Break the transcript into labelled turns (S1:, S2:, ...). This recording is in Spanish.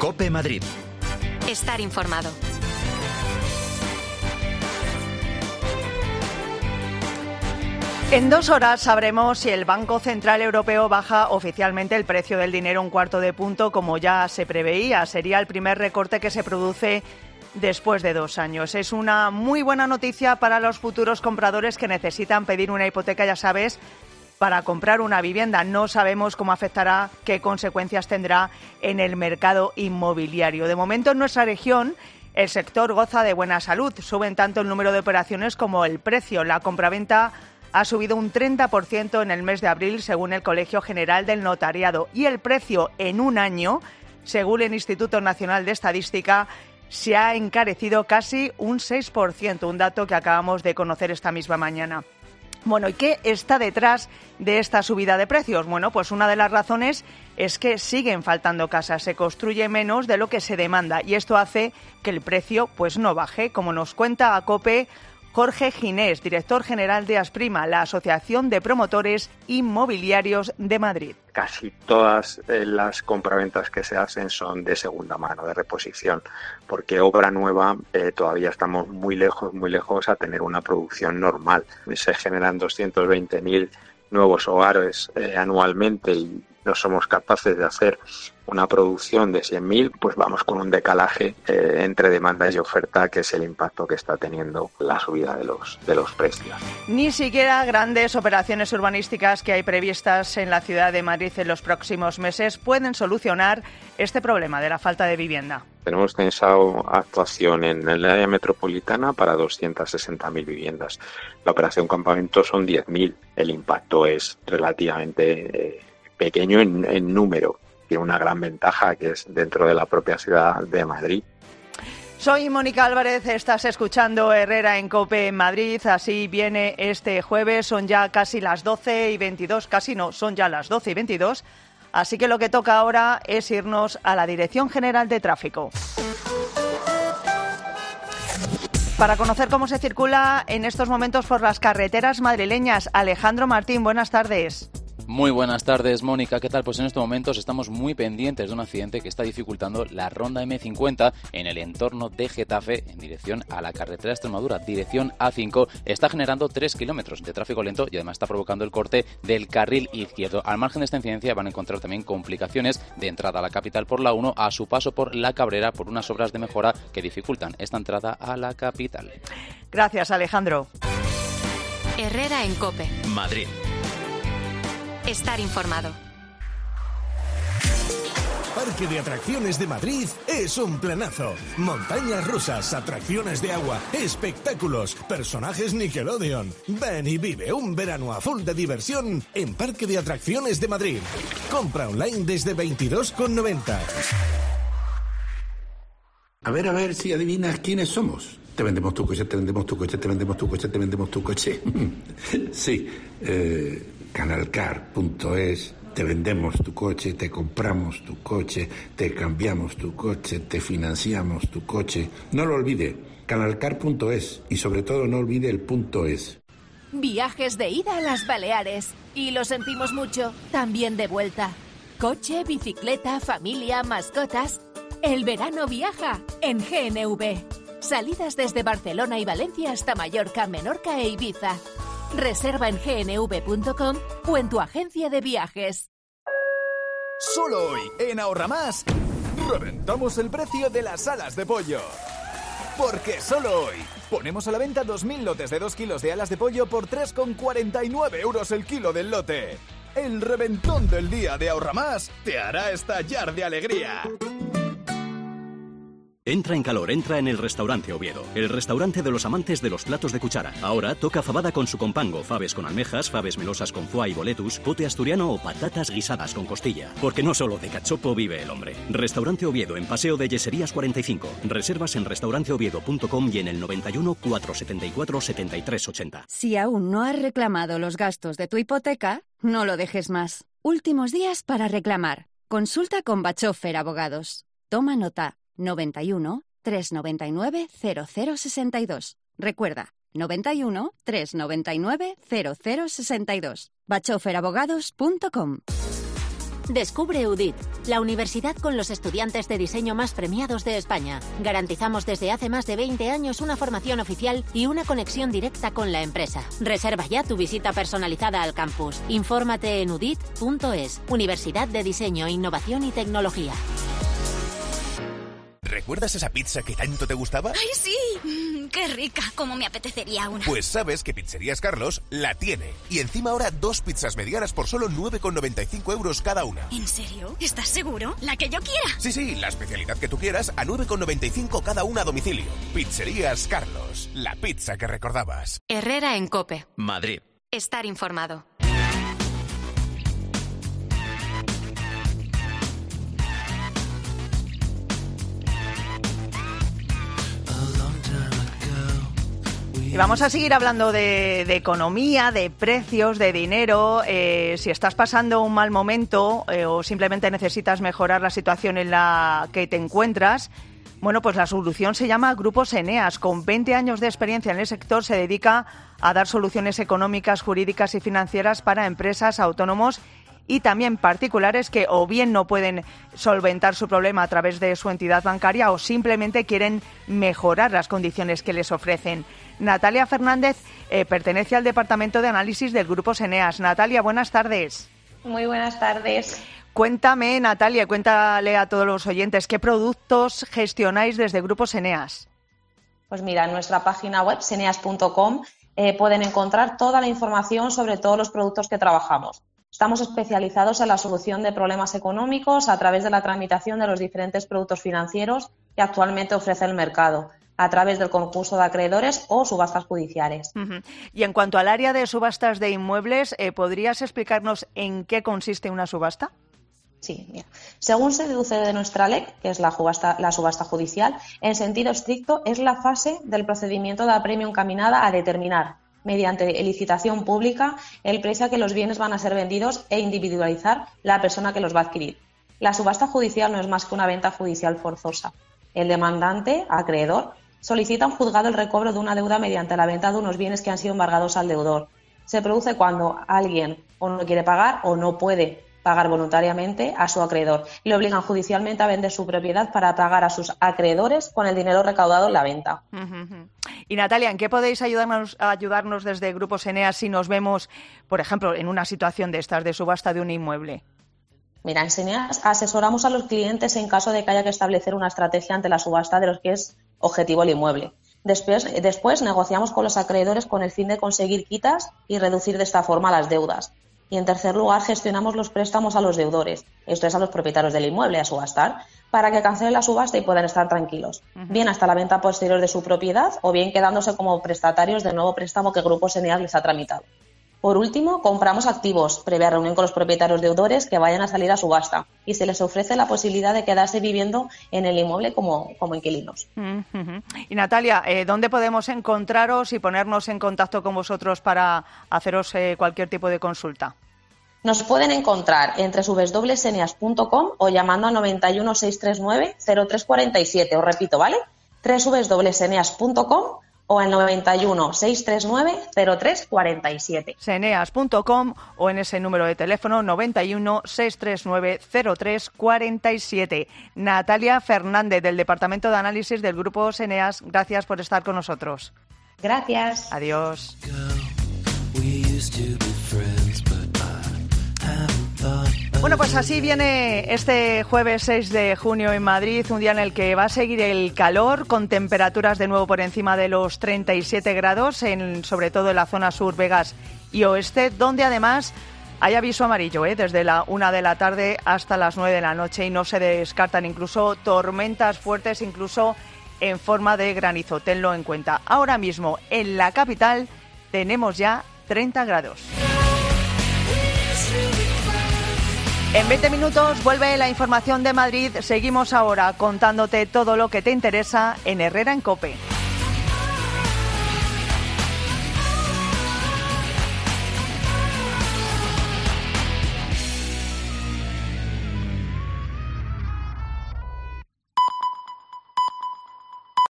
S1: COPE Madrid.
S2: Estar informado.
S3: En 2 horas sabremos si el Banco Central Europeo baja oficialmente el precio del dinero 1/4 punto, como ya se preveía. Sería el primer recorte que se produce después de 2 años. Es una muy buena noticia para los futuros compradores que necesitan pedir una hipoteca, ya sabes, para comprar una vivienda. No sabemos cómo afectará, qué consecuencias tendrá en el mercado inmobiliario. De momento, en nuestra región, el sector goza de buena salud. Suben tanto el número de operaciones como el precio. La compraventa ha subido un 30% en el mes de abril, según el Colegio General del Notariado. Y el precio en un año, según el Instituto Nacional de Estadística, se ha encarecido casi un 6%, un dato que acabamos de conocer esta misma mañana. Bueno, ¿y qué está detrás de esta subida de precios? Bueno, pues una de las razones es que siguen faltando casas, se construye menos de lo que se demanda y esto hace que el precio pues no baje, como nos cuenta a COPE Jorge Ginés, director general de Asprima, la Asociación de Promotores Inmobiliarios de Madrid.
S4: Casi todas las compraventas que se hacen son de segunda mano, de reposición, porque obra nueva todavía estamos muy lejos a tener una producción normal. Se generan 220.000 nuevos hogares anualmente y no somos capaces de hacer una producción de 100.000, pues vamos con un decalaje entre demanda y oferta, que es el impacto que está teniendo la subida de los precios.
S3: Ni siquiera grandes operaciones urbanísticas que hay previstas en la ciudad de Madrid en los próximos meses pueden solucionar este problema de la falta de vivienda.
S4: Tenemos pensado actuación en el área metropolitana para 260.000 viviendas. La operación campamento son 10.000. El impacto es relativamente pequeño en número. Tiene una gran ventaja, que es dentro de la propia ciudad de Madrid.
S3: Soy Mónica Álvarez, estás escuchando Herrera en COPE Madrid. Así viene este jueves, son ya casi las 12:22, casi no, son ya las 12:22. Así que lo que toca ahora es irnos a la Dirección General de Tráfico. Para conocer cómo se circula en estos momentos por las carreteras madrileñas, Alejandro Martín, buenas tardes.
S5: Muy buenas tardes, Mónica. ¿Qué tal? Pues en estos momentos estamos muy pendientes de un accidente que está dificultando la ronda M50 en el entorno de Getafe en dirección a la carretera de Extremadura, dirección A5. Está generando 3 kilómetros de tráfico lento y además está provocando el corte del carril izquierdo. Al margen de esta incidencia van a encontrar también complicaciones de entrada a la capital por la 1, a su paso por La Cabrera por unas obras de mejora que dificultan esta entrada a la capital.
S3: Gracias, Alejandro.
S2: Herrera en COPE
S1: Madrid.
S2: Estar informado.
S6: Parque de Atracciones de Madrid es un planazo. Montañas rusas, atracciones de agua, espectáculos, personajes Nickelodeon. Ven y vive un verano a full de diversión en Parque de Atracciones de Madrid. Compra online desde 22,90.
S7: A ver si adivinas quiénes somos. Te vendemos tu coche, te vendemos tu coche, te vendemos tu coche, te vendemos tu coche. Sí, Canalcar.es, te vendemos tu coche, te compramos tu coche, te cambiamos tu coche, te financiamos tu coche. No lo olvide, Canalcar.es y sobre todo no olvide el .es.
S8: Viajes de ida a las Baleares y lo sentimos mucho, también de vuelta. Coche, bicicleta, familia, mascotas. El verano viaja en GNV. Salidas desde Barcelona y Valencia hasta Mallorca, Menorca e Ibiza. Reserva en gnv.com o en tu agencia de viajes.
S9: Solo hoy, en Ahorra Más, reventamos el precio de las alas de pollo. Porque solo hoy ponemos a la venta 2.000 lotes de 2 kilos de alas de pollo por 3,49 euros el kilo del lote. El reventón del día de Ahorra Más te hará estallar de alegría.
S10: Entra en calor, entra en el Restaurante Oviedo, el restaurante de los amantes de los platos de cuchara. Ahora toca fabada con su compango, faves con almejas, faves melosas con foie y boletus, pote asturiano o patatas guisadas con costilla. Porque no solo de cachopo vive el hombre. Restaurante Oviedo en Paseo de Yeserías 45. Reservas en restauranteoviedo.com y en el 91 474 73 80.
S11: Si aún no has reclamado los gastos de tu hipoteca, no lo dejes más. Últimos días para reclamar. Consulta con Bachofer Abogados. Toma nota. 91 399 0062. Recuerda, 91 399 0062. bachoferabogados.com.
S1: Descubre UDIT, la universidad con los estudiantes de diseño más premiados de España. Garantizamos desde hace más de 20 años una formación oficial y una conexión directa con la empresa. Reserva ya tu visita personalizada al campus. Infórmate en udit.es, Universidad de Diseño, Innovación y Tecnología.
S12: ¿Recuerdas esa pizza que tanto te gustaba?
S13: ¡Ay, sí! ¡Qué rica! ¿Cómo me apetecería una?
S12: Pues sabes que Pizzerías Carlos la tiene. Y encima ahora 2 pizzas medianas por solo 9,95 euros cada una.
S13: ¿En serio? ¿Estás seguro? ¿La que yo quiera?
S12: Sí, la especialidad que tú quieras a 9,95 cada una a domicilio. Pizzerías Carlos, la pizza que recordabas.
S2: Herrera en COPE.
S10: Madrid.
S2: Estar informado.
S3: Y vamos a seguir hablando de economía, de precios, de dinero. Si estás pasando un mal momento o simplemente necesitas mejorar la situación en la que te encuentras, bueno, pues la solución se llama Grupos Eneas. Con 20 años de experiencia en el sector, se dedica a dar soluciones económicas, jurídicas y financieras para empresas, autónomos y también particulares que o bien no pueden solventar su problema a través de su entidad bancaria o simplemente quieren mejorar las condiciones que les ofrecen. Natalia Fernández pertenece al Departamento de Análisis del Grupo Eneas. Natalia, buenas tardes.
S14: Muy buenas tardes.
S3: Cuéntame, Natalia, cuéntale a todos los oyentes, ¿qué productos gestionáis desde Grupos Eneas?
S14: Pues mira, en nuestra página web, seneas.com, pueden encontrar toda la información sobre todos los productos que trabajamos. Estamos especializados en la solución de problemas económicos a través de la tramitación de los diferentes productos financieros que actualmente ofrece el mercado, a través del concurso de acreedores o subastas judiciales.
S3: Uh-huh. Y en cuanto al área de subastas de inmuebles, ¿podrías explicarnos en qué consiste una subasta?
S14: Sí, mira. Según se deduce de nuestra ley, que es la subasta judicial, en sentido estricto es la fase del procedimiento de apremio encaminada a determinar, mediante licitación pública, el precio a que los bienes van a ser vendidos e individualizar la persona que los va a adquirir. La subasta judicial no es más que una venta judicial forzosa. El demandante, acreedor, solicita a un juzgado el recobro de una deuda mediante la venta de unos bienes que han sido embargados al deudor. Se produce cuando alguien o no quiere pagar o no puede pagar voluntariamente a su acreedor y le obligan judicialmente a vender su propiedad para pagar a sus acreedores con el dinero recaudado en la venta.
S3: Uh-huh. Y Natalia, ¿en qué podéis ayudarnos desde Grupos Eneas si nos vemos, por ejemplo, en una situación de estas de subasta de un inmueble?
S14: Mira, en Eneas asesoramos a los clientes en caso de que haya que establecer una estrategia ante la subasta de los que es objetivo el inmueble. Después negociamos con los acreedores con el fin de conseguir quitas y reducir de esta forma las deudas. Y en tercer lugar, gestionamos los préstamos a los deudores, esto es a los propietarios del inmueble a subastar, para que cancelen la subasta y puedan estar tranquilos, bien hasta la venta posterior de su propiedad o bien quedándose como prestatarios del nuevo préstamo que Grupos Eneas les ha tramitado. Por último, compramos activos, previa reunión con los propietarios deudores que vayan a salir a subasta y se les ofrece la posibilidad de quedarse viviendo en el inmueble como inquilinos.
S3: Uh-huh. Y Natalia, ¿dónde podemos encontraros y ponernos en contacto con vosotros para haceros cualquier tipo de consulta?
S14: Nos pueden encontrar entre www.seneas.com o llamando al 91 639 0347. Os repito, ¿vale? www.seneas.com o en 91 639 0347.
S3: Seneas.com o en ese número de teléfono 91 639 0347. Natalia Fernández, del Departamento de Análisis del Grupo Eneas, gracias por estar con nosotros.
S14: Gracias.
S3: Adiós. Bueno, pues así viene este jueves 6 de junio en Madrid, un día en el que va a seguir el calor, con temperaturas de nuevo por encima de los 37 grados, sobre todo en la zona sur, Vegas y oeste, donde además hay aviso amarillo desde la 1 de la tarde hasta las 9 de la noche y no se descartan incluso tormentas fuertes, incluso en forma de granizo. Tenlo en cuenta. Ahora mismo en la capital tenemos ya 30 grados. En 20 minutos vuelve la información de Madrid. Seguimos ahora contándote todo lo que te interesa en Herrera en COPE.